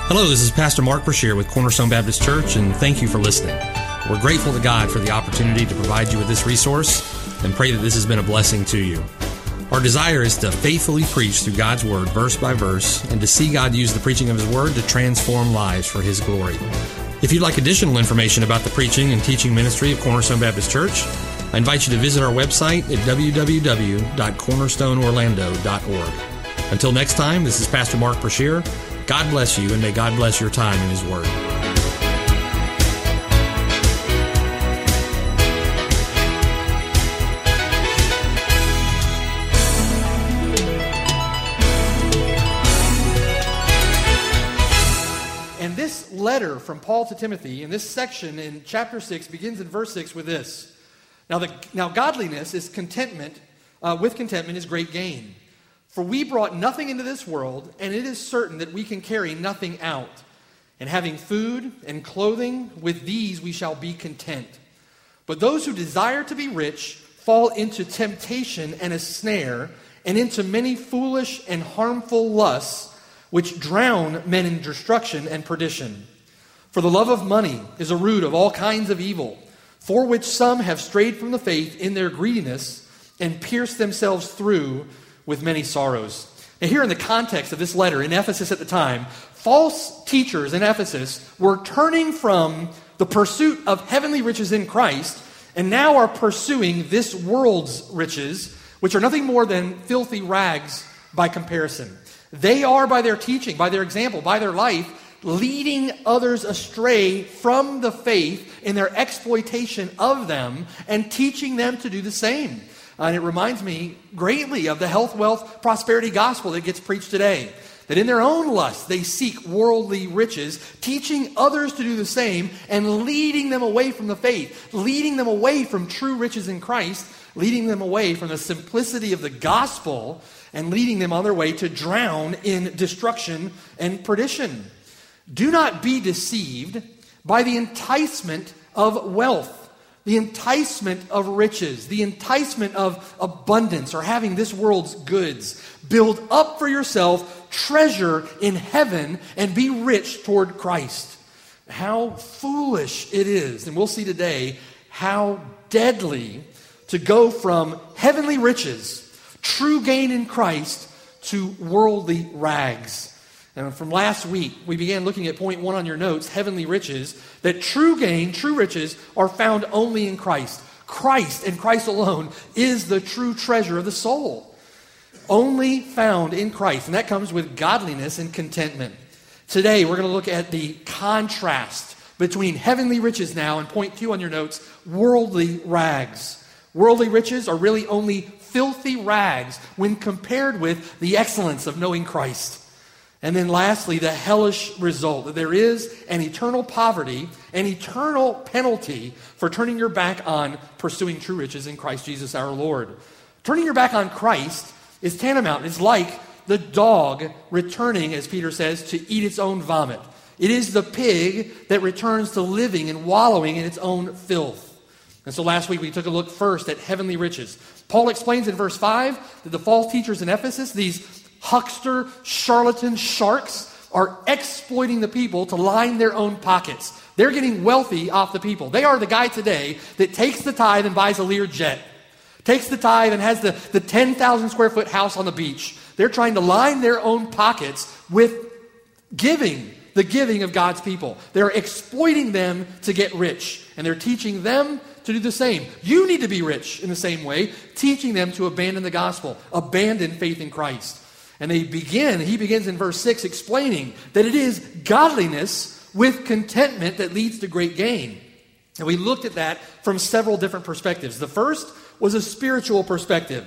Hello, this is Pastor Mark Brashear with Cornerstone Baptist Church, and thank you for listening. We're grateful to God for the opportunity to provide you with this resource and pray that this has been a blessing to you. Our desire is to faithfully preach through God's Word, verse by verse, and to see God use the preaching of His Word to transform lives for His glory. If you'd like additional information about the preaching and teaching ministry of Cornerstone Baptist Church, I invite you to visit our website at www.cornerstoneorlando.org. Until next time, this is Pastor Mark Brashear. God bless you, and may God bless your time in His Word. And this letter from Paul to Timothy, in this section in chapter 6, begins in verse 6 with this. Now godliness is contentment, with contentment is great gain. For we brought nothing into this world, and it is certain that we can carry nothing out. And having food and clothing, with these we shall be content. But those who desire to be rich fall into temptation and a snare, and into many foolish and harmful lusts, which drown men in destruction and perdition. For the love of money is a root of all kinds of evil, for which some have strayed from the faith in their greediness, and pierced themselves through with many sorrows. Now here in the context of this letter in Ephesus at the time, false teachers in Ephesus were turning from the pursuit of heavenly riches in Christ and now are pursuing this world's riches, which are nothing more than filthy rags by comparison. They are, by their teaching, by their example, by their life, leading others astray from the faith in their exploitation of them and teaching them to do the same. And it reminds me greatly of the health, wealth, prosperity gospel that gets preached today. That in their own lust, they seek worldly riches, teaching others to do the same and leading them away from the faith, leading them away from true riches in Christ, leading them away from the simplicity of the gospel, and leading them on their way to drown in destruction and perdition. Do not be deceived by the enticement of wealth, the enticement of riches, the enticement of abundance or having this world's goods. Build up for yourself treasure in heaven and be rich toward Christ. How foolish it is, and we'll see today how deadly to go from heavenly riches, true gain in Christ, to worldly rags. And from last week, we began looking at point 1 on your notes, heavenly riches, that true gain, true riches, are found only in Christ. Christ and Christ alone is the true treasure of the soul. Only found in Christ, and that comes with godliness and contentment. Today, we're going to look at the contrast between heavenly riches now, and point 2 on your notes, worldly rags. Worldly riches are really only filthy rags when compared with the excellence of knowing Christ. And then lastly, the hellish result, that there is an eternal poverty, an eternal penalty for turning your back on pursuing true riches in Christ Jesus our Lord. Turning your back on Christ is tantamount. It's like the dog returning, as Peter says, to eat its own vomit. It is the pig that returns to living and wallowing in its own filth. And so last week we took a look first at heavenly riches. Paul explains in verse 5 that the false teachers in Ephesus, these huckster, charlatan sharks, are exploiting the people to line their own pockets. They're getting wealthy off the people. They are the guy today that takes the tithe and buys a Lear jet. Takes the tithe and has the 10,000 square foot house on the beach. They're trying to line their own pockets with giving, the giving of God's people. They're exploiting them to get rich. And they're teaching them to do the same. You need to be rich in the same way, teaching them to abandon the gospel, abandon faith in Christ. And he begins in verse 6 explaining that it is godliness with contentment that leads to great gain. And we looked at that from several different perspectives. The first was a spiritual perspective.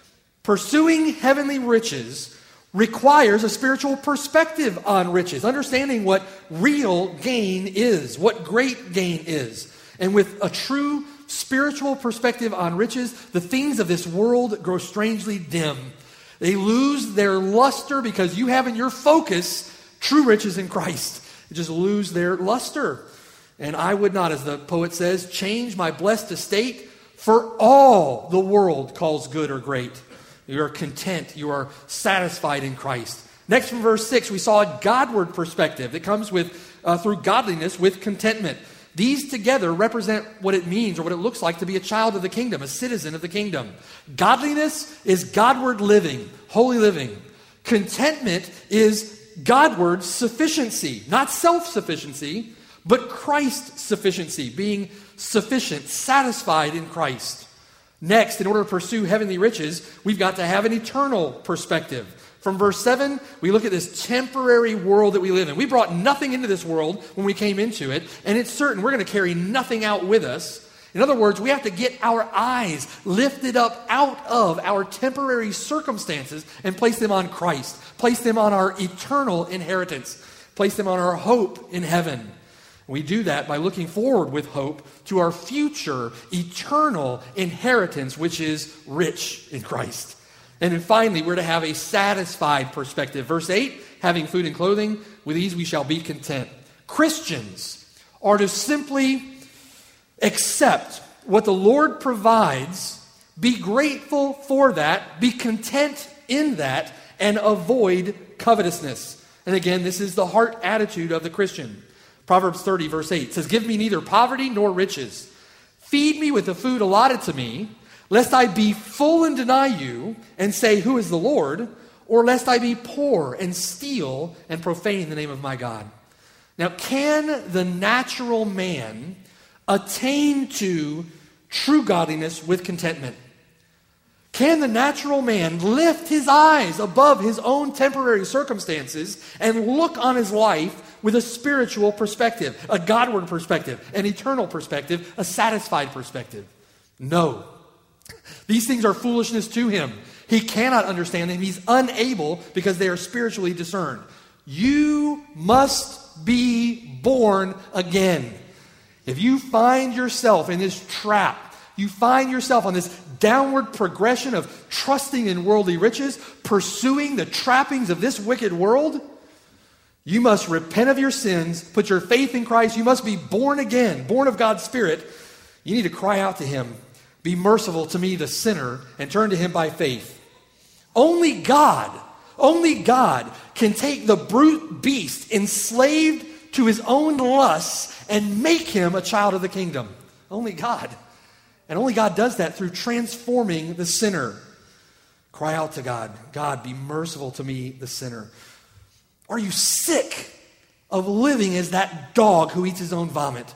Pursuing heavenly riches requires a spiritual perspective on riches, understanding what real gain is, what great gain is. And with a true spiritual perspective on riches, the things of this world grow strangely dim. They lose their luster because you have in your focus true riches in Christ. They just lose their luster. And I would not, as the poet says, change my blessed estate for all the world calls good or great. You are content. You are satisfied in Christ. Next, from verse 6, we saw a Godward perspective that comes through godliness with contentment. These together represent what it means or what it looks like to be a child of the kingdom, a citizen of the kingdom. Godliness is Godward living, holy living. Contentment is Godward sufficiency, not self-sufficiency, but Christ's sufficiency, being sufficient, satisfied in Christ. Next, in order to pursue heavenly riches, we've got to have an eternal perspective. From verse 7, we look at this temporary world that we live in. We brought nothing into this world when we came into it, and it's certain we're going to carry nothing out with us. In other words, we have to get our eyes lifted up out of our temporary circumstances and place them on Christ, place them on our eternal inheritance, place them on our hope in heaven. We do that by looking forward with hope to our future eternal inheritance, which is rich in Christ. And then finally, we're to have a satisfied perspective. Verse 8, having food and clothing, with these we shall be content. Christians are to simply accept what the Lord provides, be grateful for that, be content in that, and avoid covetousness. And again, this is the heart attitude of the Christian. Proverbs 30, verse 8 says, give me neither poverty nor riches. Feed me with the food allotted to me, lest I be full and deny you and say, who is the Lord? Or lest I be poor and steal and profane the name of my God. Now, can the natural man attain to true godliness with contentment? Can the natural man lift his eyes above his own temporary circumstances and look on his life with a spiritual perspective, a Godward perspective, an eternal perspective, a satisfied perspective? No. These things are foolishness to him. He cannot understand them. He's unable because they are spiritually discerned. You must be born again. If you find yourself in this trap, you find yourself on this downward progression of trusting in worldly riches, pursuing the trappings of this wicked world, you must repent of your sins, put your faith in Christ. You must be born again, born of God's Spirit. You need to cry out to Him, be merciful to me, the sinner, and turn to Him by faith. Only God can take the brute beast enslaved to his own lusts and make him a child of the kingdom. Only God. And only God does that through transforming the sinner. Cry out to God. God, be merciful to me, the sinner. Are you sick of living as that dog who eats his own vomit?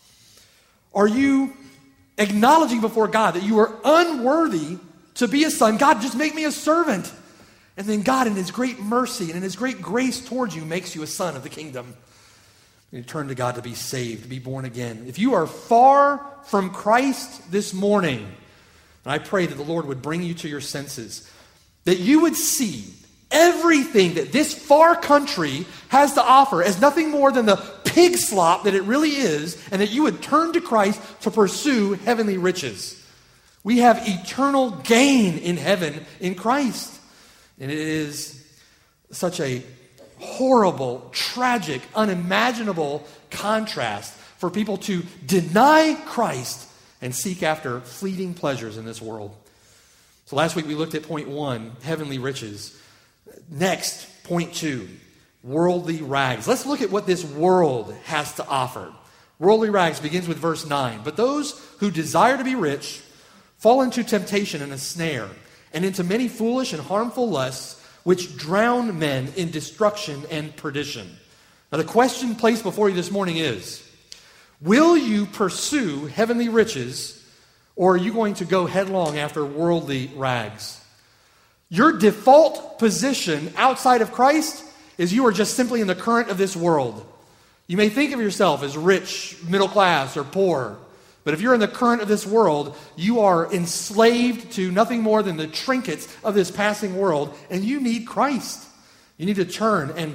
Are you acknowledging before God that you are unworthy to be a son? God, just make me a servant. And then God, in His great mercy and in His great grace towards you, makes you a son of the kingdom. And you turn to God to be saved, to be born again. If you are far from Christ this morning, and I pray that the Lord would bring you to your senses, that you would see everything that this far country has to offer as nothing more than the pig slop that it really is, and that you would turn to Christ to pursue heavenly riches. We have eternal gain in heaven in Christ. And it is such a horrible, tragic, unimaginable contrast for people to deny Christ and seek after fleeting pleasures in this world. So last week we looked at point 1, heavenly riches. Next, point 2, worldly rags. Let's look at what this world has to offer. Worldly rags begins with verse 9. But those who desire to be rich fall into temptation and a snare, and into many foolish and harmful lusts, which drown men in destruction and perdition. Now the question placed before you this morning is, will you pursue heavenly riches, or are you going to go headlong after worldly rags? Your default position outside of Christ is you are just simply in the current of this world. You may think of yourself as rich, middle class, or poor. But if you're in the current of this world, you are enslaved to nothing more than the trinkets of this passing world, and you need Christ. You need to turn and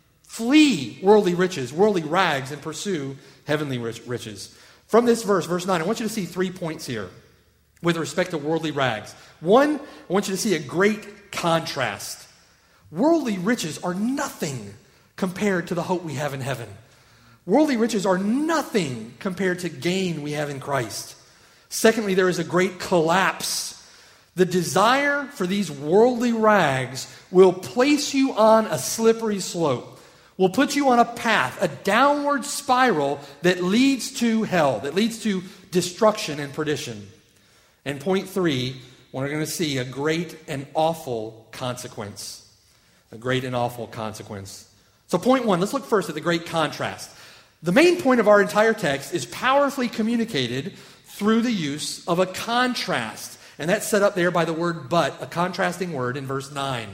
flee worldly riches, worldly rags, and pursue heavenly riches. From this verse, verse 9, I want you to see 3 points here with respect to worldly rags. One, I want you to see a great contrast. Worldly riches are nothing compared to the hope we have in heaven. Worldly riches are nothing compared to gain we have in Christ. Secondly, there is a great collapse. The desire for these worldly rags will place you on a slippery slope, will put you on a path, a downward spiral that leads to hell, that leads to destruction and perdition. And point 3, we're going to see a great and awful consequence. A great and awful consequence. So point 1, let's look first at the great contrast. The main point of our entire text is powerfully communicated through the use of a contrast. And that's set up there by the word but, a contrasting word in verse 9.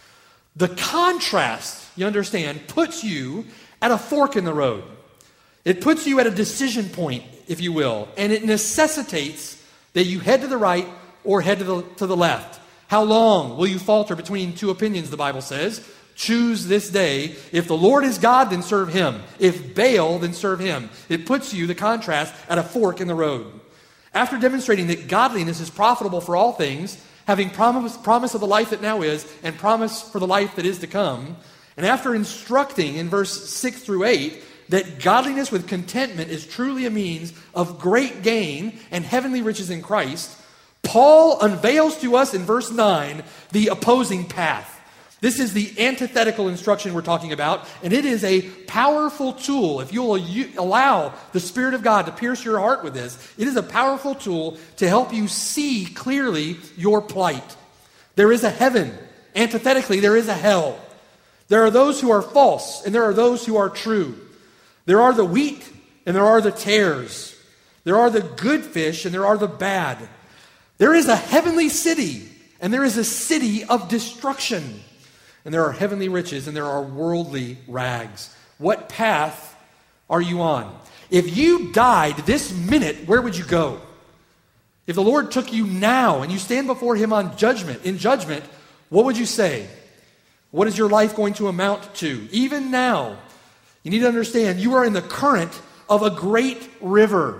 The contrast, you understand, puts you at a fork in the road. It puts you at a decision point, if you will, and it necessitates that you head to the right or head to the left. How long will you falter between two opinions, the Bible says? Choose this day. If the Lord is God, then serve him. If Baal, then serve him. It puts you, the contrast, at a fork in the road. After demonstrating that godliness is profitable for all things, having promise of the life that now is, and promise for the life that is to come, and after instructing in verse 6 through 8 that godliness with contentment is truly a means of great gain and heavenly riches in Christ, Paul unveils to us in verse 9 the opposing path. This is the antithetical instruction we're talking about, and it is a powerful tool. If you'll allow the Spirit of God to pierce your heart with this, it is a powerful tool to help you see clearly your plight. There is a heaven. Antithetically, there is a hell. There are those who are false, and there are those who are true. There are the wheat, and there are the tares. There are the good fish, and there are the bad. There is a heavenly city, and there is a city of destruction. And there are heavenly riches, and there are worldly rags. What path are you on? If you died this minute, where would you go? If the Lord took you now and you stand before him in judgment, what would you say? What is your life going to amount to? Even now, you need to understand you are in the current of a great river.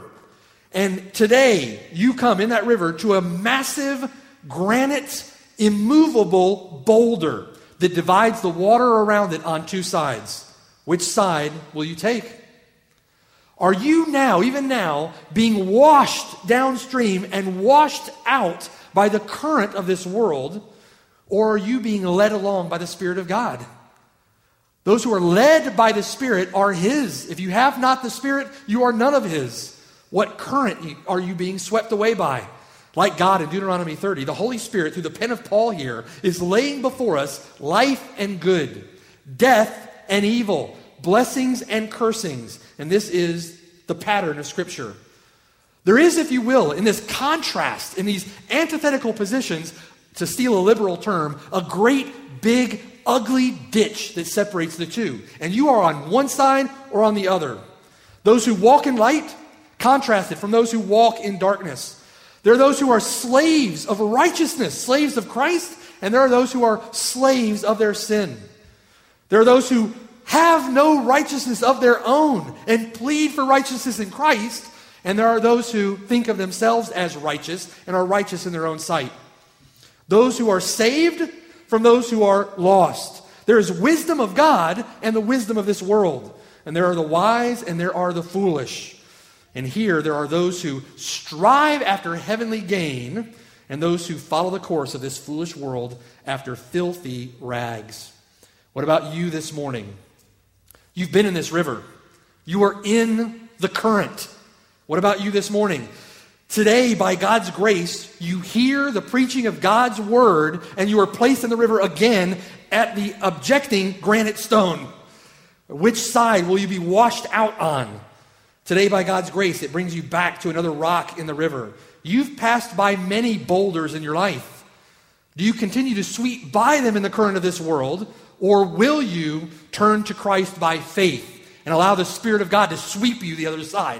And today, you come in that river to a massive granite, immovable boulder that divides the water around it on two sides. Which side will you take? Are you now, even now, being washed downstream and washed out by the current of this world, or are you being led along by the Spirit of God? Those who are led by the Spirit are his. If you have not the Spirit, you are none of his. What current are you being swept away by? Like God in Deuteronomy 30, the Holy Spirit, through the pen of Paul here, is laying before us life and good, death and evil, blessings and cursings. And this is the pattern of Scripture. There is, if you will, in this contrast, in these antithetical positions, to steal a liberal term, a great, big, ugly ditch that separates the two. And you are on one side or on the other. Those who walk in light, contrasted from those who walk in darkness. There are those who are slaves of righteousness, slaves of Christ, and there are those who are slaves of their sin. There are those who have no righteousness of their own and plead for righteousness in Christ, and there are those who think of themselves as righteous and are righteous in their own sight. Those who are saved from those who are lost. There is wisdom of God and the wisdom of this world, and there are the wise and there are the foolish. And here there are those who strive after heavenly gain and those who follow the course of this foolish world after filthy rags. What about you this morning? You've been in this river. You are in the current. What about you this morning? Today, by God's grace, you hear the preaching of God's word and you are placed in the river again at the objecting granite stone. Which side will you be washed out on? Today, by God's grace, it brings you back to another rock in the river. You've passed by many boulders in your life. Do you continue to sweep by them in the current of this world, or will you turn to Christ by faith and allow the Spirit of God to sweep you the other side?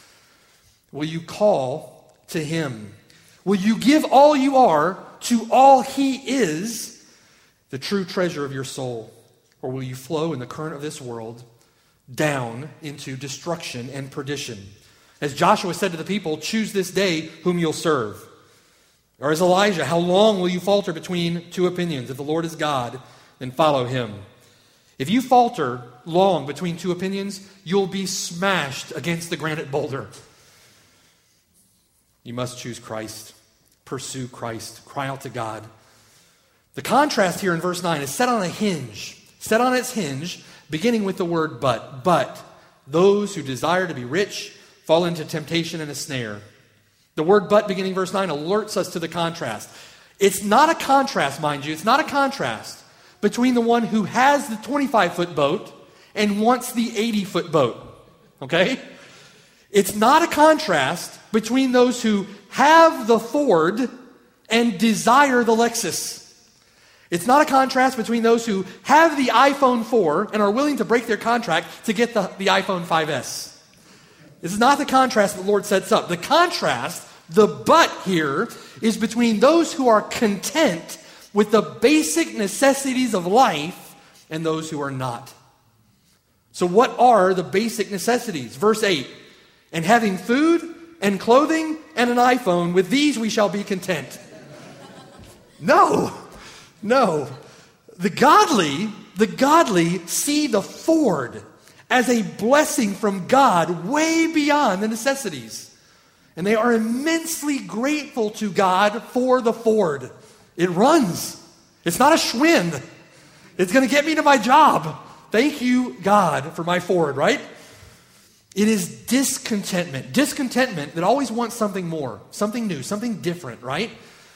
Will you call to him? Will you give all you are to all he is, the true treasure of your soul? Or will you flow in the current of this world down into destruction and perdition? As Joshua said to the people, choose this day whom you'll serve. Or as Elijah, how long will you falter between two opinions? If the Lord is God, then follow him. If you falter long between two opinions, you'll be smashed against the granite boulder. You must choose Christ. pursue Christ. Cry out to God. The contrast here in verse 9 is set on a hinge. Set on its hinge, beginning with the word but. But those who desire to be rich fall into temptation and a snare. The word but beginning verse 9 alerts us to the contrast. It's not a contrast, mind you. It's not a contrast between the one who has the 25-foot boat and wants the 80-foot boat. Okay? It's not a contrast between those who have the Ford and desire the Lexus. It's not a contrast between those who have the iPhone 4 and are willing to break their contract to get the iPhone 5S. This is not the contrast the Lord sets up. The contrast, the but here, is between those who are content with the basic necessities of life and those who are not. So what are the basic necessities? Verse 8, and having food and clothing and an iPhone, with these we shall be content. No. The godly see the Ford as a blessing from God way beyond the necessities. And they are immensely grateful to God for the Ford. It runs. It's not a Schwinn. It's going to get me to my job. Thank you, God, for my Ford, right? It is discontentment. Discontentment that always wants something more, something new, something different, right?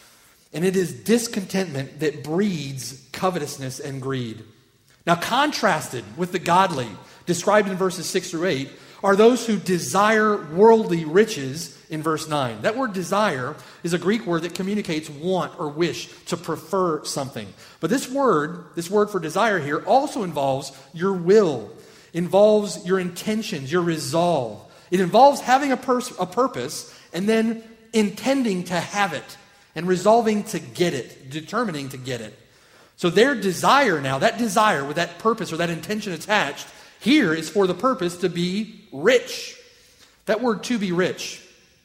And it is discontentment that breeds covetousness and greed. Now, contrasted with the godly, described in verses 6 through 8, are those who desire worldly riches in verse 9. That word desire is a Greek word that communicates want or wish, to prefer something. But this word for desire here also involves your will, involves your intentions, your resolve. It involves having a purpose and then intending to have it and resolving to get it, determining to get it. So their desire now, that desire with that purpose or that intention attached, here is for the purpose to be rich. That word to be rich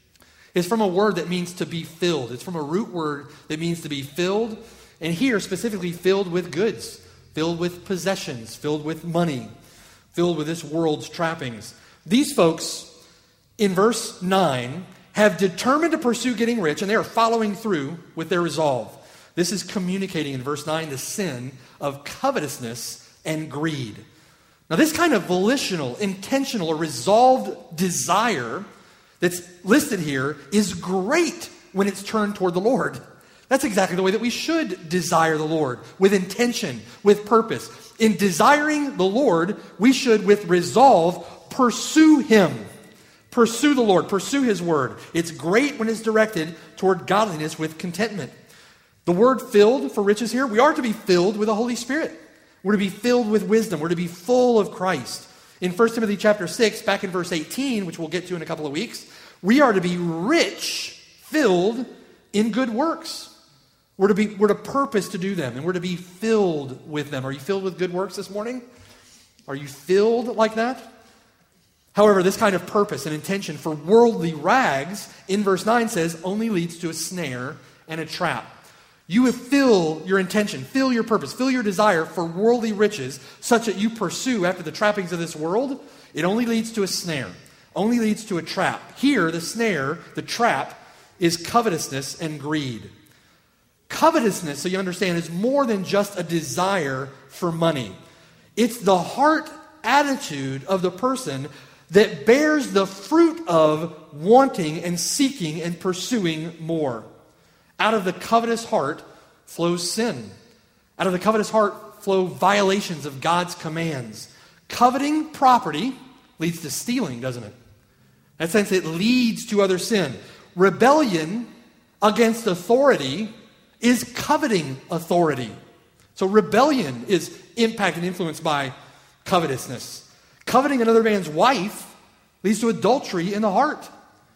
is from a word that means to be filled. It's from a root word that means to be filled, and here specifically filled with goods, filled with possessions, filled with money, filled with this world's trappings. These folks in verse 9 have determined to pursue getting rich, and they are following through with their resolve. This is communicating in verse 9 the sin of covetousness and greed. Now, this kind of volitional, intentional, or resolved desire that's listed here is great when it's turned toward the Lord. That's exactly the way that we should desire the Lord, with intention, with purpose. In desiring the Lord, we should, with resolve, pursue Him. Pursue the Lord, pursue His word. It's great when it's directed toward godliness with contentment. The word filled for riches here, we are to be filled with the Holy Spirit. We're to be filled with wisdom. We're to be full of Christ. In 1 Timothy chapter 6, back in verse 18, which we'll get to in a couple of weeks, we are to be rich, filled in good works. We're to purpose to do them, and we're to be filled with them. Are you filled with good works this morning? Are you filled like that? However, this kind of purpose and intention for worldly rags, in verse 9 says, only leads to a snare and a trap. You fill your intention, fill your purpose, fill your desire for worldly riches such that you pursue after the trappings of this world. It only leads to a snare, only leads to a trap. Here, the snare, the trap, is covetousness and greed. Covetousness, so you understand, is more than just a desire for money. It's the heart attitude of the person that bears the fruit of wanting and seeking and pursuing more. Out of the covetous heart flows sin. Out of the covetous heart flow violations of God's commands. Coveting property leads to stealing, doesn't it? In that sense, it leads to other sin. Rebellion against authority is coveting authority. So rebellion is impacted and influenced by covetousness. Coveting another man's wife leads to adultery in the heart.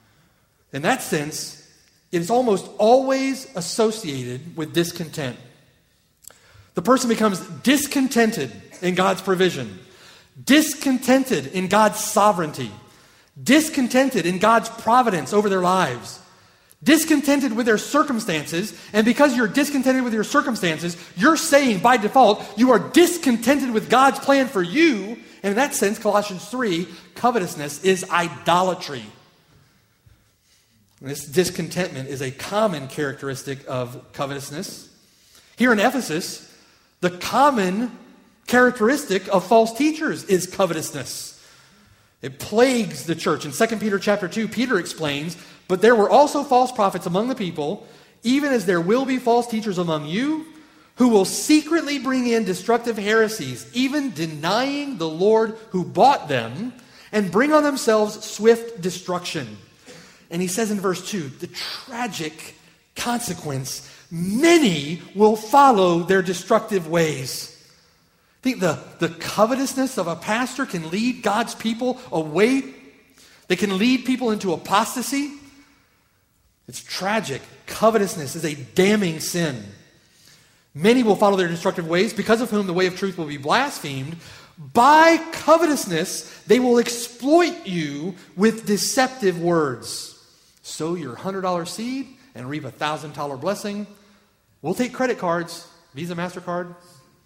In that sense, it is almost always associated with discontent. The person becomes discontented in God's provision, discontented in God's sovereignty, discontented in God's providence over their lives, discontented with their circumstances, and because you're discontented with your circumstances, you're saying by default, you are discontented with God's plan for you. And in that sense, Colossians 3, covetousness is idolatry. And this discontentment is a common characteristic of covetousness. Here in Ephesus, the common characteristic of false teachers is covetousness. It plagues the church. In 2 Peter chapter 2, Peter explains, "But there were also false prophets among the people, even as there will be false teachers among you, who will secretly bring in destructive heresies, even denying the Lord who bought them, and bring on themselves swift destruction." And he says in verse 2, the tragic consequence, many will follow their destructive ways. I think the covetousness of a pastor can lead God's people away. They can lead people into apostasy. It's tragic. Covetousness is a damning sin. Many will follow their destructive ways, because of whom the way of truth will be blasphemed. By covetousness, they will exploit you with deceptive words. Sow your $100 seed and reap a $1,000 blessing. We'll take credit cards, Visa, MasterCard.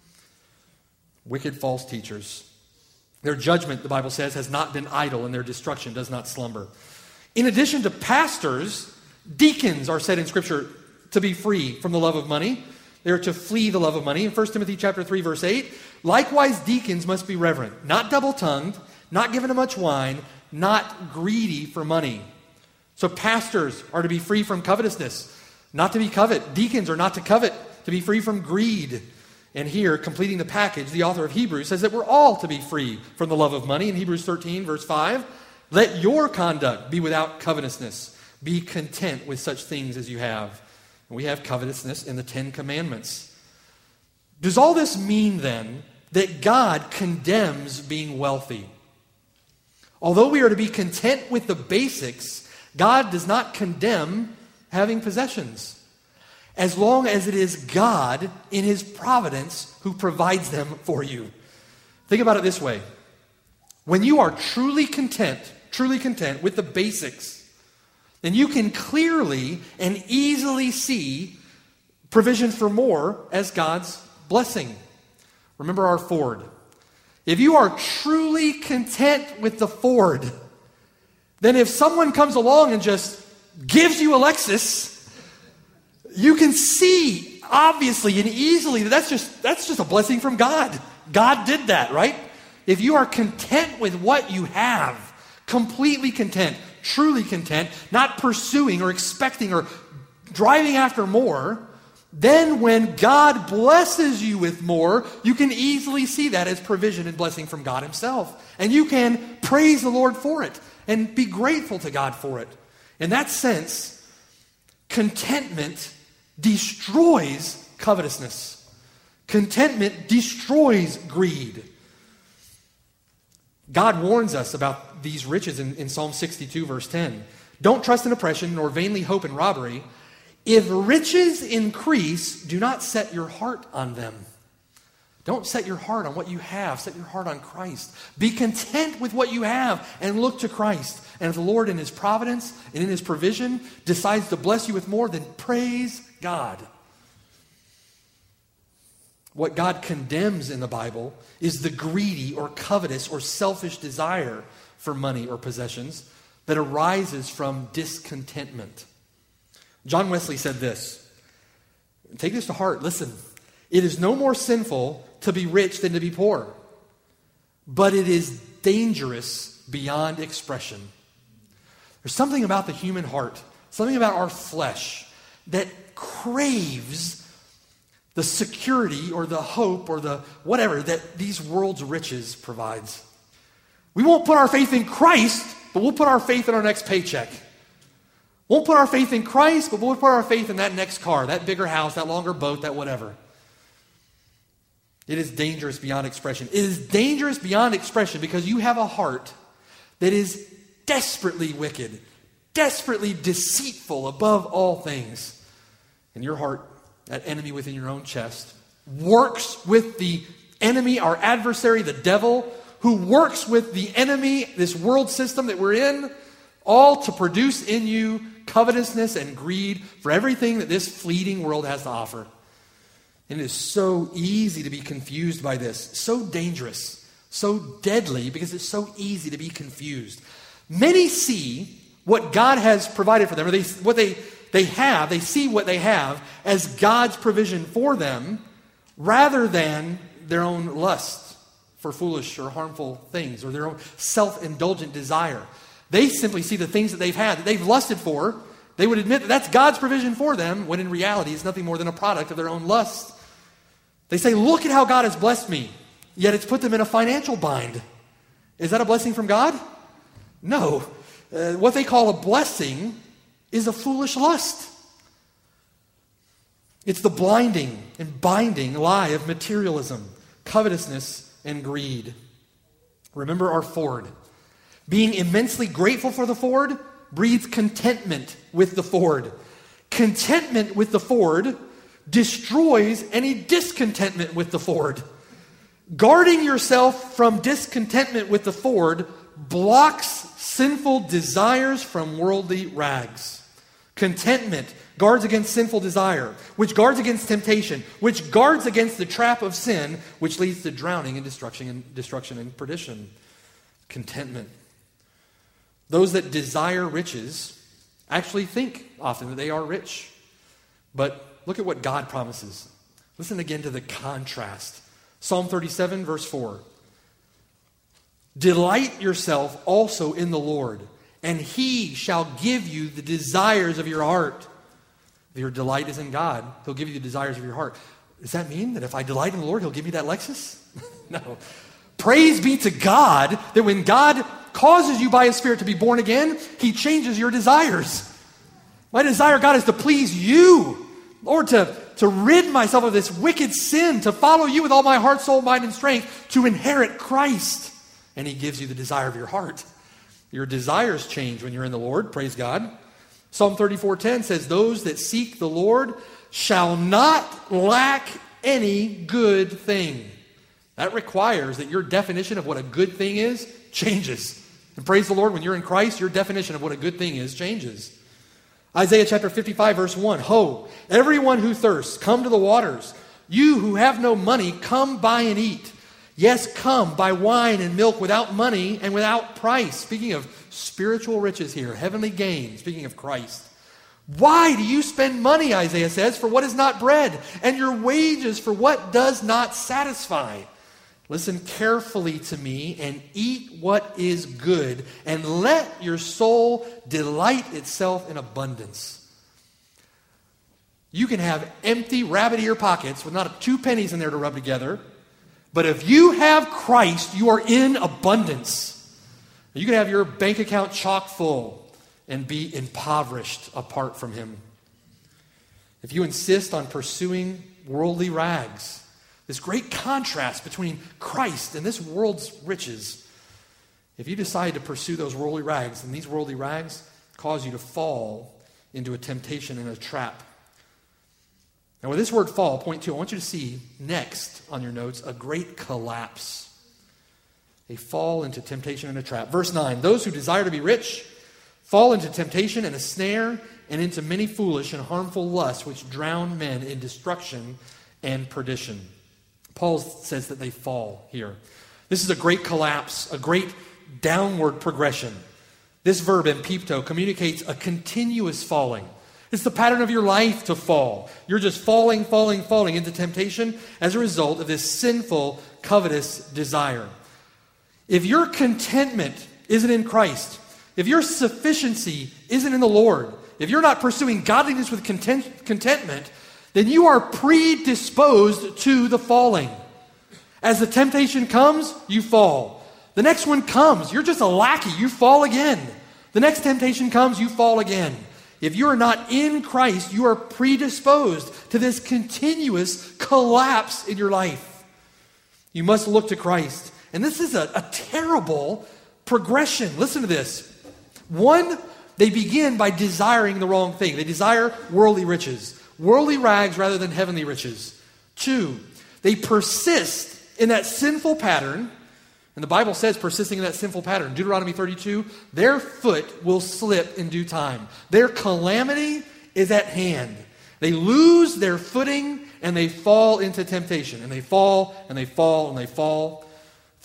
Wicked false teachers. Their judgment, the Bible says, has not been idle, and their destruction does not slumber. In addition to pastors, deacons are said in Scripture to be free from the love of money. They are to flee the love of money. In 1 Timothy chapter 3, verse 8, likewise deacons must be reverent, not double-tongued, not given to much wine, not greedy for money. So pastors are to be free from covetousness, not to be covet. Deacons are not to covet, to be free from greed. And here, completing the package, the author of Hebrews says that we're all to be free from the love of money. In Hebrews 13, verse 5, let your conduct be without covetousness. Be content with such things as you have. And we have covetousness in the 10 Commandments. Does all this mean then that God condemns being wealthy? Although we are to be content with the basics, God does not condemn having possessions, as long as it is God in His providence who provides them for you. Think about it this way. When you are truly content with the basics, then you can clearly and easily see provision for more as God's blessing. Remember our Ford. If you are truly content with the Ford, then if someone comes along and just gives you a Lexus, you can see obviously and easily that that's just a blessing from God. God did that, right? If you are content with what you have, completely content, truly content, not pursuing or expecting or driving after more, then when God blesses you with more, you can easily see that as provision and blessing from God Himself. And you can praise the Lord for it and be grateful to God for it. In that sense, contentment destroys covetousness. Contentment destroys greed. God warns us about these riches in Psalm 62, verse 10. Don't trust in oppression, nor vainly hope in robbery. If riches increase, do not set your heart on them. Don't set your heart on what you have. Set your heart on Christ. Be content with what you have and look to Christ. And if the Lord in His providence and in His provision decides to bless you with more, then praise God. What God condemns in the Bible is the greedy or covetous or selfish desire for money or possessions that arises from discontentment. John Wesley said this. Take this to heart. Listen. It is no more sinful to be rich than to be poor, but it is dangerous beyond expression. There's something about the human heart, something about our flesh that craves the security or the hope or the whatever that these world's riches provides. We won't put our faith in Christ, but we'll put our faith in our next paycheck. Won't put our faith in Christ, but we'll put our faith in that next car, that bigger house, that longer boat, that whatever. It is dangerous beyond expression. It is dangerous beyond expression because you have a heart that is desperately wicked, desperately deceitful above all things. And your heart, that enemy within your own chest, works with the enemy, our adversary, the devil, who works with the enemy, this world system that we're in, all to produce in you covetousness and greed for everything that this fleeting world has to offer. And it is so easy to be confused by this, so dangerous, so deadly, because it's so easy to be confused. Many see what God has provided for them, or they see what they have as God's provision for them, rather than their own lust for foolish or harmful things, or their own self-indulgent desire. They simply see the things that they've had, that they've lusted for. They would admit that that's God's provision for them, when in reality it's nothing more than a product of their own lust. They say, look at how God has blessed me, yet it's put them in a financial bind. Is that a blessing from God? No. What they call a blessing is a foolish lust. It's the blinding and binding lie of materialism, covetousness, and greed. Remember our Ford. Being immensely grateful for the Ford breeds contentment with the Ford. Contentment with the Ford destroys any discontentment with the Ford. Guarding yourself from discontentment with the Ford blocks sinful desires from worldly rags. Contentment guards against sinful desire, which guards against temptation, which guards against the trap of sin, which leads to drowning and destruction and perdition. Contentment. Those that desire riches actually think often that they are rich. But look at what God promises. Listen again to the contrast. Psalm 37, verse 4. Delight yourself also in the Lord, and He shall give you the desires of your heart. If your delight is in God, He'll give you the desires of your heart. Does that mean that if I delight in the Lord, He'll give me that Lexus? No. Praise be to God that when God causes you by His Spirit to be born again, He changes your desires. My desire, God, is to please you. Lord, to rid myself of this wicked sin, to follow you with all my heart, soul, mind, and strength, to inherit Christ. And He gives you the desire of your heart. Your desires change when you're in the Lord. Praise God. Psalm 34:10 says, those that seek the Lord shall not lack any good thing. That requires that your definition of what a good thing is changes. And praise the Lord, when you're in Christ, your definition of what a good thing is changes. Isaiah chapter 55, verse 1. Ho, everyone who thirsts, come to the waters. You who have no money, come buy and eat. Yes, come, buy wine and milk without money and without price. Speaking of spiritual riches here, heavenly gain, speaking of Christ. Why do you spend money, Isaiah says, for what is not bread, and your wages for what does not satisfy? Listen carefully to me and eat what is good, and let your soul delight itself in abundance. You can have empty rabbit ear pockets with not 2 pennies in there to rub together, but if you have Christ, you are in abundance. You can have your bank account chock full and be impoverished apart from Him. If you insist on pursuing worldly rags, this great contrast between Christ and this world's riches, if you decide to pursue those worldly rags, then these worldly rags cause you to fall into a temptation and a trap. Now, with this word fall, point 2, I want you to see next on your notes a great collapse. A fall into temptation and a trap. Verse 9, those who desire to be rich fall into temptation and a snare and into many foolish and harmful lusts which drown men in destruction and perdition. Paul says that they fall here. This is a great collapse, a great downward progression. This verb, empipto, communicates a continuous falling. It's the pattern of your life to fall. You're just falling into temptation as a result of this sinful, covetous desire. If your contentment isn't in Christ, if your sufficiency isn't in the Lord, if you're not pursuing godliness with contentment, then you are predisposed to the falling. As the temptation comes, you fall. The next one comes, you're just a lackey, you fall again. The next temptation comes, you fall again. If you are not in Christ, you are predisposed to this continuous collapse in your life. You must look to Christ. And this is a terrible progression. Listen to this. 1, they begin by desiring the wrong thing. They desire worldly riches, worldly rags rather than heavenly riches. 2, they persist in that sinful pattern. And the Bible says persisting in that sinful pattern. Deuteronomy 32, their foot will slip in due time. Their calamity is at hand. They lose their footing and they fall into temptation. And they fall and they fall and they fall.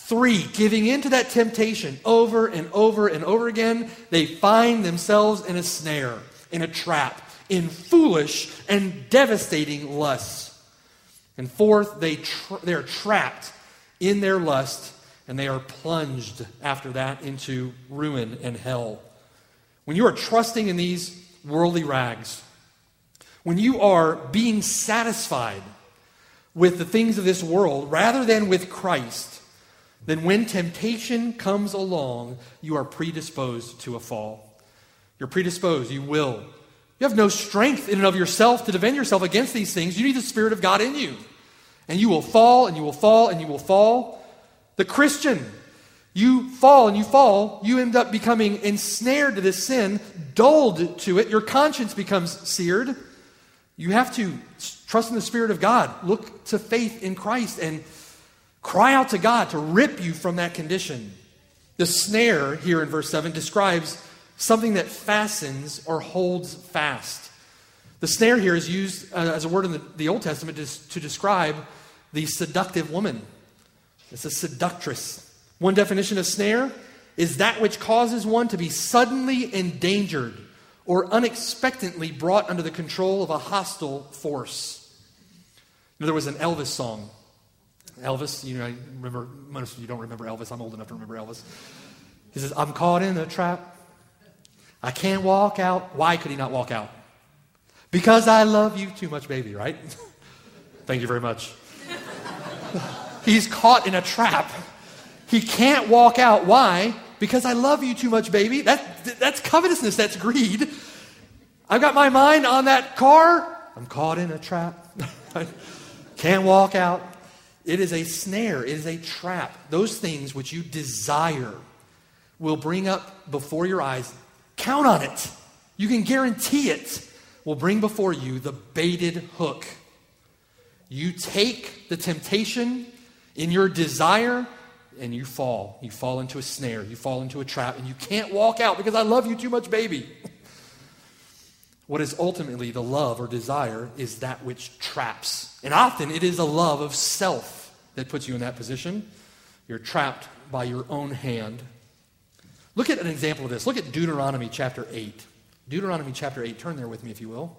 3, giving in to that temptation over and over and over again, they find themselves in a snare, in a trap, in foolish and devastating lusts. And 4th, they are trapped in their lust, and they are plunged after that into ruin and hell. When you are trusting in these worldly rags, when you are being satisfied with the things of this world rather than with Christ, then when temptation comes along, you are predisposed to a fall. You're predisposed. You will. You have no strength in and of yourself to defend yourself against these things. You need the Spirit of God in you. And you will fall, and you will fall, and you will fall. The Christian, you fall and you fall, you end up becoming ensnared to this sin, dulled to it. Your conscience becomes seared. You have to trust in the Spirit of God. Look to faith in Christ and cry out to God to rip you from that condition. The snare here in verse 7 describes something that fastens or holds fast. The snare here is used as a word in the Old Testament to describe the seductive woman. It's a seductress. One definition of snare is that which causes one to be suddenly endangered or unexpectedly brought under the control of a hostile force. There was an Elvis song. Elvis, I remember, most of you don't remember Elvis. I'm old enough to remember Elvis. He says, I'm caught in a trap. I can't walk out. Why could he not walk out? Because I love you too much, baby, right? Thank you very much. He's caught in a trap. He can't walk out. Why? Because I love you too much, baby. That's covetousness. That's greed. I've got my mind on that car. I'm caught in a trap. Can't walk out. It is a snare. It is a trap. Those things which you desire will bring up before your eyes. Count on it. You can guarantee it will bring before you the baited hook. You take the temptation in your desire and you fall. You fall into a snare. You fall into a trap and you can't walk out because I love you too much, baby. What is ultimately the love or desire is that which traps. And often it is a love of self that puts you in that position. You're trapped by your own hand. Look at an example of this. Look at Deuteronomy chapter 8. Deuteronomy chapter 8. Turn there with me if you will.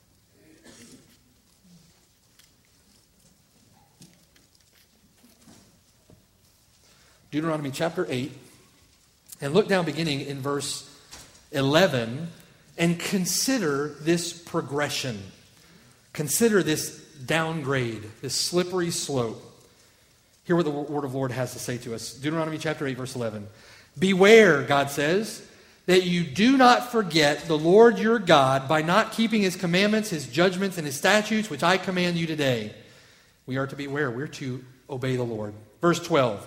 Deuteronomy chapter 8. And look down beginning in verse 11 and consider this progression. Consider this downgrade, this slippery slope. Hear what the word of the Lord has to say to us. Deuteronomy chapter 8, verse 11. Beware, God says, that you do not forget the Lord your God by not keeping his commandments, his judgments, and his statutes, which I command you today. We are to beware. We're to obey the Lord. Verse 12.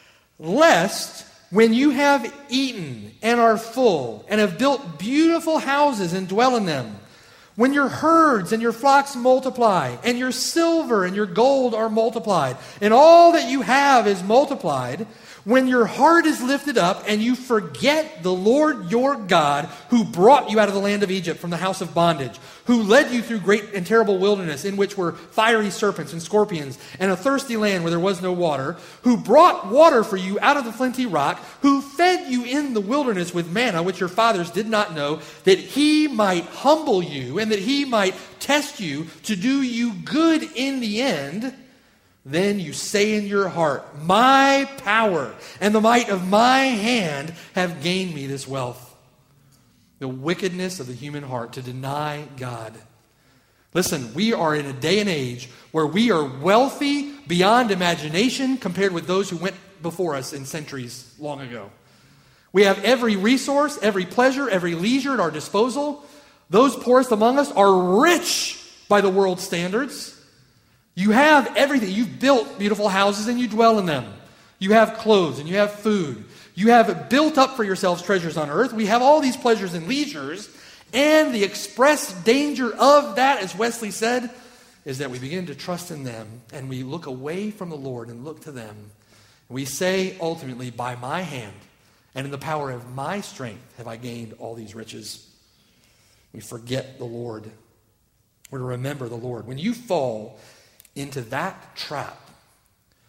Lest when you have eaten and are full and have built beautiful houses and dwell in them, when your herds and your flocks multiply, and your silver and your gold are multiplied, and all that you have is multiplied, when your heart is lifted up and you forget the Lord your God who brought you out of the land of Egypt from the house of bondage, who led you through great and terrible wilderness in which were fiery serpents and scorpions and a thirsty land where there was no water, who brought water for you out of the flinty rock, who fed you in the wilderness with manna which your fathers did not know, that he might humble you and that he might test you to do you good in the end. Then you say in your heart, my power and the might of my hand have gained me this wealth. The wickedness of the human heart to deny God. Listen, we are in a day and age where we are wealthy beyond imagination compared with those who went before us in centuries long ago. We have every resource, every pleasure, every leisure at our disposal. Those poorest among us are rich by the world's standards. You have everything. You've built beautiful houses and you dwell in them. You have clothes and you have food. You have built up for yourselves treasures on earth. We have all these pleasures and leisures. And the express danger of that, as Wesley said, is that we begin to trust in them and we look away from the Lord and look to them. We say ultimately, by my hand and in the power of my strength have I gained all these riches. We forget the Lord. We're to remember the Lord. When you fall into that trap,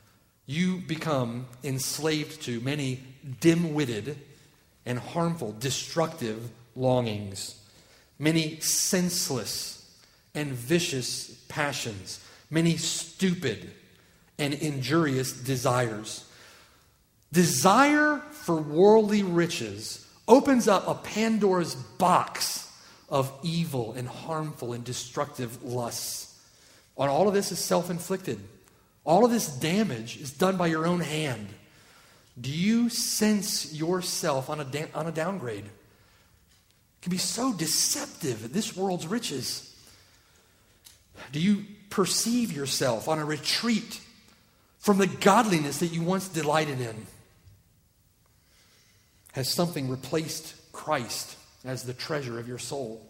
you become enslaved to many dim-witted and harmful, destructive longings, many senseless and vicious passions, many stupid and injurious desires. Desire for worldly riches opens up a Pandora's box of evil and harmful and destructive lusts. And all of this is self-inflicted. All of this damage is done by your own hand. Do you sense yourself on a downgrade? It can be so deceptive, this world's riches. Do you perceive yourself on a retreat from the godliness that you once delighted in? Has something replaced Christ as the treasure of your soul?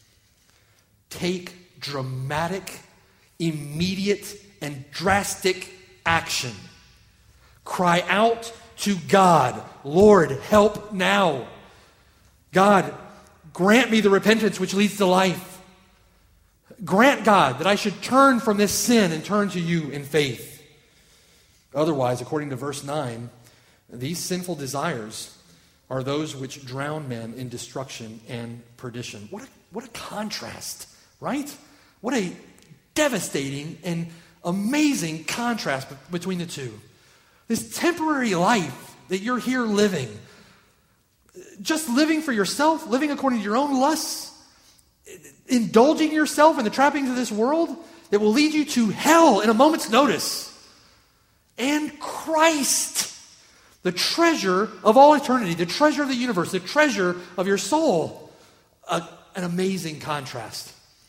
Take dramatic, immediate, and drastic action. Cry out to God, Lord, help now. God, grant me the repentance which leads to life. Grant, God, that I should turn from this sin and turn to you in faith. Otherwise, according to verse 9, these sinful desires are those which drown men in destruction and perdition. What a contrast, right? What a devastating and amazing contrast between the two. This temporary life that you're here living, just living for yourself, living according to your own lusts, indulging yourself in the trappings of this world that will lead you to hell in a moment's notice. And Christ, the treasure of all eternity, the treasure of the universe, the treasure of your soul. An amazing contrast.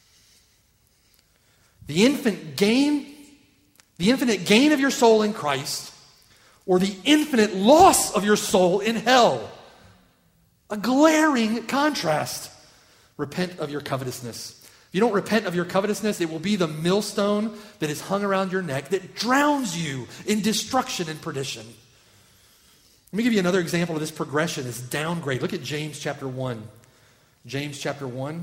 The infinite gain of your soul in Christ, or the infinite loss of your soul in hell. A glaring contrast. Repent of your covetousness. If you don't repent of your covetousness, it will be the millstone that is hung around your neck that drowns you in destruction and perdition. Let me give you another example of this progression, this downgrade. Look at James chapter 1. James chapter 1.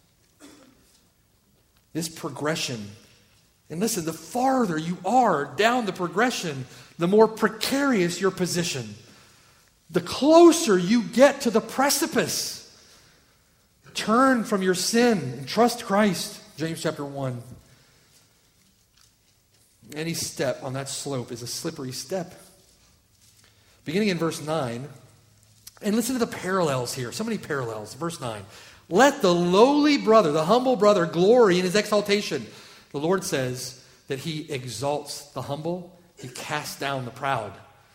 This progression. And listen, the farther you are down the progression, the more precarious your position. The closer you get to the precipice. Turn from your sin and trust Christ. James chapter 1. Any step on that slope is a slippery step. Beginning in verse 9, and listen to the parallels here. So many parallels. Verse 9. Let the lowly brother, the humble brother, glory in his exaltation. The Lord says that he exalts the humble, he casts down the proud.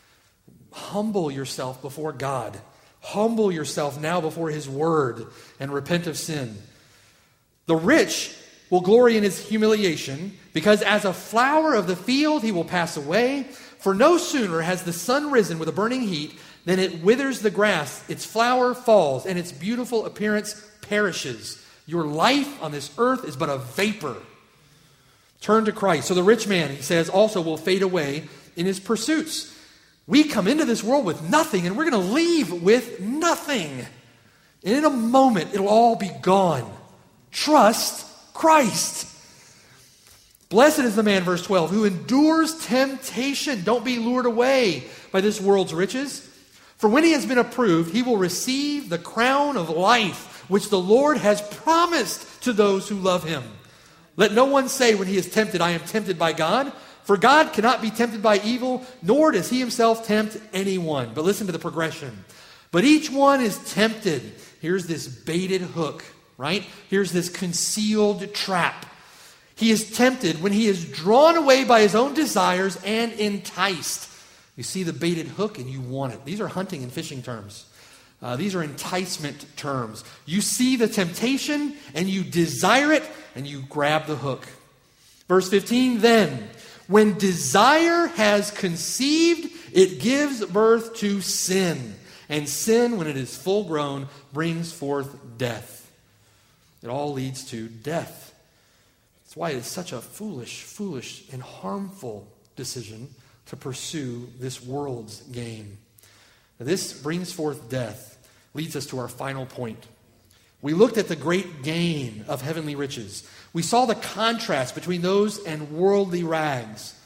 Humble yourself before God. Humble yourself now before his word and repent of sin. The rich will glory in his humiliation, because as a flower of the field he will pass away. For no sooner has the sun risen with a burning heat than it withers the grass, its flower falls, and its beautiful appearance perishes. Your life on this earth is but a vapor. Turn to Christ. So the rich man, he says, also will fade away in his pursuits. We come into this world with nothing, and we're going to leave with nothing. And in a moment, it'll all be gone. Trust Christ. Blessed is the man, verse 12, who endures temptation. Don't be lured away by this world's riches. For when he has been approved, he will receive the crown of life, which the Lord has promised to those who love him. Let no one say when he is tempted, I am tempted by God. For God cannot be tempted by evil, nor does he himself tempt anyone. But listen to the progression. But each one is tempted. Here's this baited hook, right? Here's this concealed trap. He is tempted when he is drawn away by his own desires and enticed. You see the baited hook and you want it. These are hunting and fishing terms. These are enticement terms. You see the temptation and you desire it and you grab the hook. Verse 15, then, when desire has conceived, it gives birth to sin. And sin, when it is full grown, brings forth death. It all leads to death. That's why it's such a foolish, and harmful decision to pursue this world's gain. Now, this brings forth death, leads us to our final point. We looked at the great gain of heavenly riches. We saw the contrast between those and worldly rags.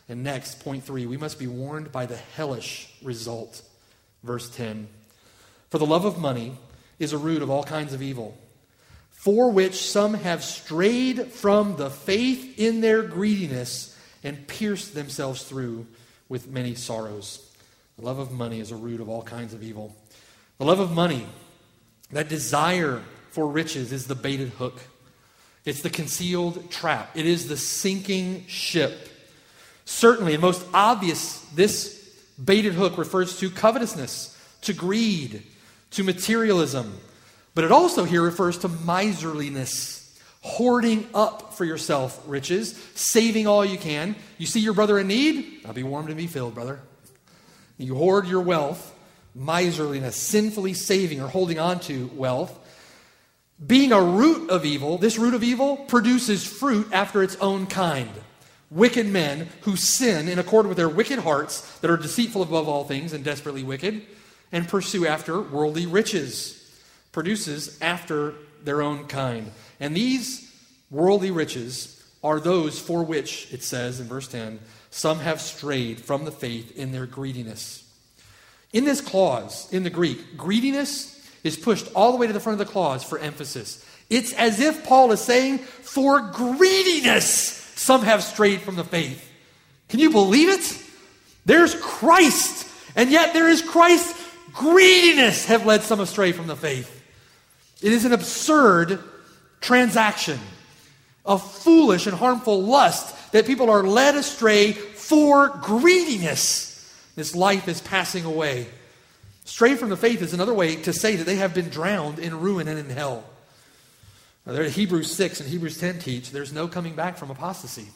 And next, point 3, we must be warned by the hellish result. Verse 10, for the love of money is a root of all kinds of evil, for which some have strayed from the faith in their greediness and pierced themselves through with many sorrows. The love of money is a root of all kinds of evil. The love of money, that desire for riches, is the baited hook. It's the concealed trap. It is the sinking ship. Certainly, and most obvious, this baited hook refers to covetousness, to greed, to materialism. But it also here refers to miserliness, hoarding up for yourself riches, saving all you can. You see your brother in need? I'll be warmed and be filled, brother. You hoard your wealth, miserliness, sinfully saving or holding on to wealth. Being a root of evil, this root of evil produces fruit after its own kind. Wicked men who sin in accord with their wicked hearts that are deceitful above all things and desperately wicked, and pursue after worldly riches, produces after their own kind. And these worldly riches are those for which, it says in verse 10, some have strayed from the faith in their greediness. In this clause, in the Greek, greediness is pushed all the way to the front of the clause for emphasis. It's as if Paul is saying, for greediness, some have strayed from the faith. Can you believe it? There's Christ, and yet there is Christ's greediness have led some astray from the faith. It is an absurd transaction, a foolish and harmful lust that people are led astray for greediness. This life is passing away. Stray from the faith is another way to say that they have been drowned in ruin and in hell. Now, Hebrews 6 and Hebrews 10 teach there's no coming back from apostasy.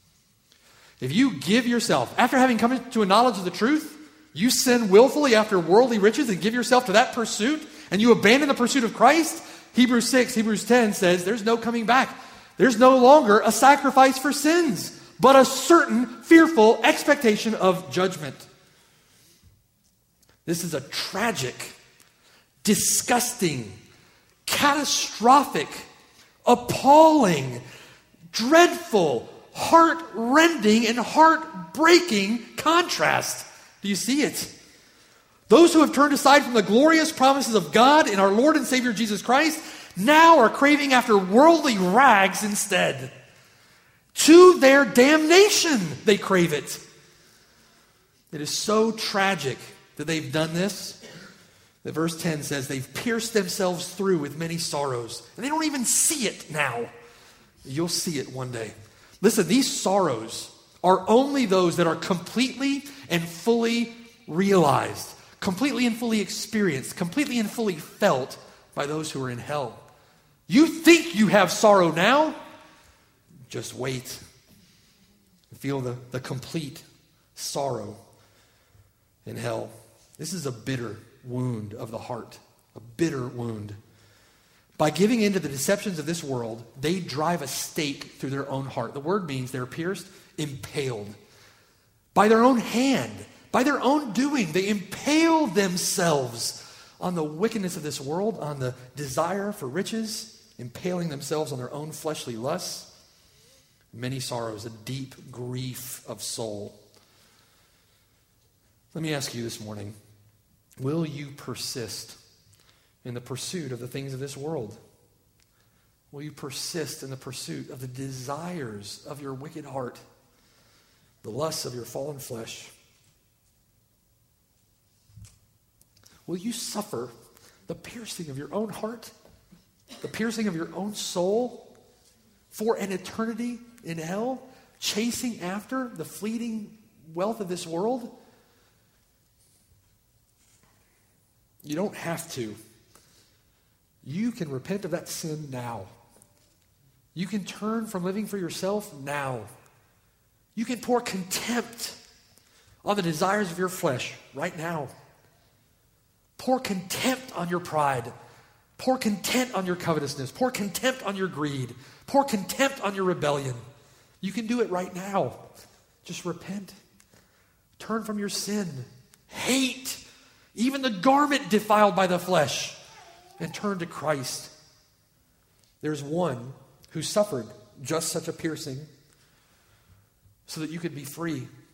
If you give yourself, after having come to a knowledge of the truth, you sin willfully after worldly riches and give yourself to that pursuit, and you abandon the pursuit of Christ, Hebrews 6, Hebrews 10 says there's no coming back. There's no longer a sacrifice for sins, but a certain fearful expectation of judgment. This is a tragic, disgusting, catastrophic, appalling, dreadful, heart-rending, and heart-breaking contrast. Do you see it? Those who have turned aside from the glorious promises of God in our Lord and Savior Jesus Christ now are craving after worldly rags instead. To their damnation, they crave it. It is so tragic that they've done this, that verse 10 says they've pierced themselves through with many sorrows. And they don't even see it now. You'll see it one day. Listen, these sorrows are only those that are completely and fully realized, completely and fully experienced, completely and fully felt by those who are in hell. You think you have sorrow now? Just wait. Feel the complete sorrow in hell. This is a bitter wound of the heart, a bitter wound. By giving in to the deceptions of this world, they drive a stake through their own heart. The word means they're pierced, impaled. By their own hand, by their own doing, they impale themselves on the wickedness of this world, on the desire for riches, impaling themselves on their own fleshly lusts. Many sorrows, a deep grief of soul. Let me ask you this morning, will you persist in the pursuit of the things of this world? Will you persist in the pursuit of the desires of your wicked heart, the lusts of your fallen flesh? Will you suffer the piercing of your own heart, the piercing of your own soul for an eternity in hell, chasing after the fleeting wealth of this world? You don't have to. You can repent of that sin now. You can turn from living for yourself now. You can pour contempt on the desires of your flesh right now. Pour contempt on your pride. Pour contempt on your covetousness. Pour contempt on your greed. Pour contempt on your rebellion. You can do it right now. Just repent. Turn from your sin. Hate even the garment defiled by the flesh, and turn to Christ. There's one who suffered just such a piercing so that you could be free,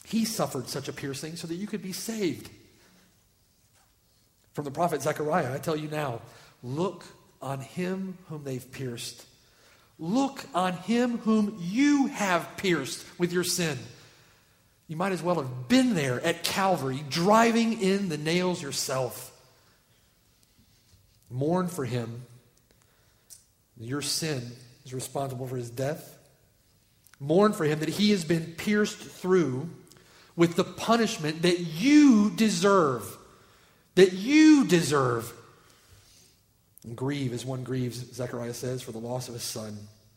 He suffered such a piercing so that you could be saved. From the prophet Zechariah, I tell you now, look on him whom they've pierced. Look on him whom you have pierced with your sin. You might as well have been there at Calvary, driving in the nails yourself. Mourn for him. Your sin is responsible for his death. Mourn for him that he has been pierced through with the punishment that you deserve. That you deserve. And grieve as one grieves, Zechariah says, for the loss of his son.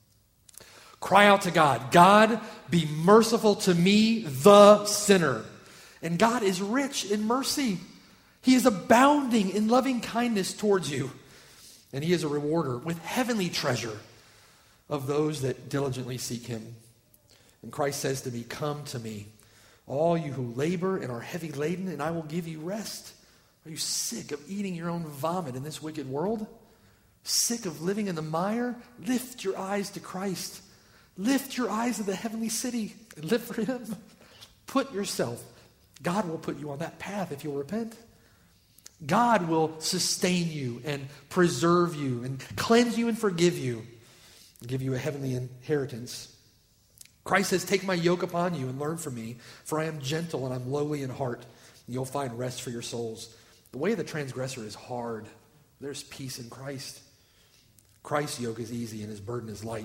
Cry out to God. God, be merciful to me, the sinner. And God is rich in mercy. He is abounding in loving kindness towards you. And he is a rewarder with heavenly treasure of those that diligently seek him. And Christ says to me, come to me, all you who labor and are heavy laden, and I will give you rest. Are you sick of eating your own vomit in this wicked world? Sick of living in the mire? Lift your eyes to Christ. Lift your eyes to the heavenly city and live for him. Put yourself. God will put you on that path if you'll repent. God will sustain you and preserve you and cleanse you and forgive you and give you a heavenly inheritance. Christ says, take my yoke upon you and learn from me, for I am gentle and I'm lowly in heart, and you'll find rest for your souls. The way of the transgressor is hard. There's peace in Christ. Christ's yoke is easy and his burden is light.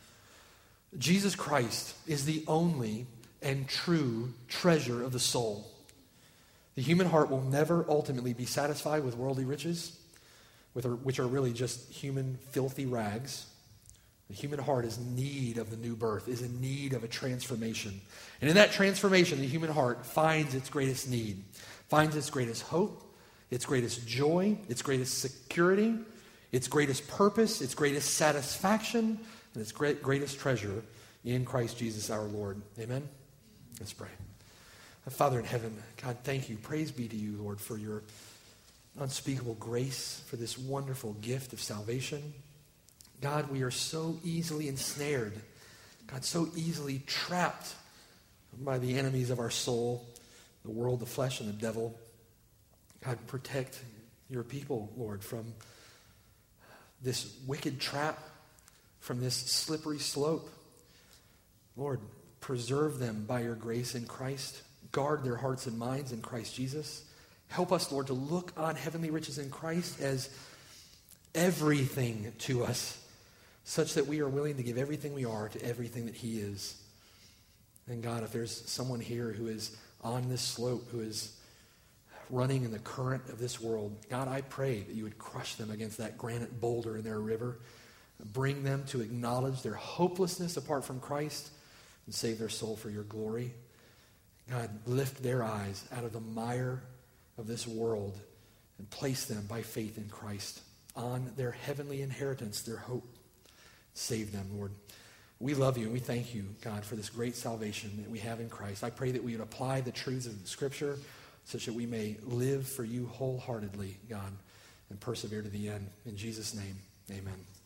Jesus Christ is the only and true treasure of the soul. The human heart will never ultimately be satisfied with worldly riches, which are really just human filthy rags. The human heart is in need of the new birth, is in need of a transformation. And in that transformation, the human heart finds its greatest need, finds its greatest hope, its greatest joy, its greatest security, its greatest purpose, its greatest satisfaction, and its greatest treasure in Christ Jesus our Lord. Amen? Let's pray. Father in heaven, God, thank you. Praise be to you, Lord, for your unspeakable grace, for this wonderful gift of salvation. God, we are so easily ensnared. God, so easily trapped by the enemies of our soul, the world, the flesh, and the devil. God, protect your people, Lord, from this wicked trap, from this slippery slope. Lord, preserve them by your grace in Christ. Guard their hearts and minds in Christ Jesus. Help us, Lord, to look on heavenly riches in Christ as everything to us, such that we are willing to give everything we are to everything that he is. And God, if there's someone here who is on this slope, who is running in the current of this world, God, I pray that you would crush them against that granite boulder in their river, bring them to acknowledge their hopelessness apart from Christ, and save their soul for your glory. God, lift their eyes out of the mire of this world and place them by faith in Christ on their heavenly inheritance, their hope. Save them, Lord. We love you and we thank you, God, for this great salvation that we have in Christ. I pray that we would apply the truths of the Scripture such that we may live for you wholeheartedly, God, and persevere to the end. In Jesus' name, amen.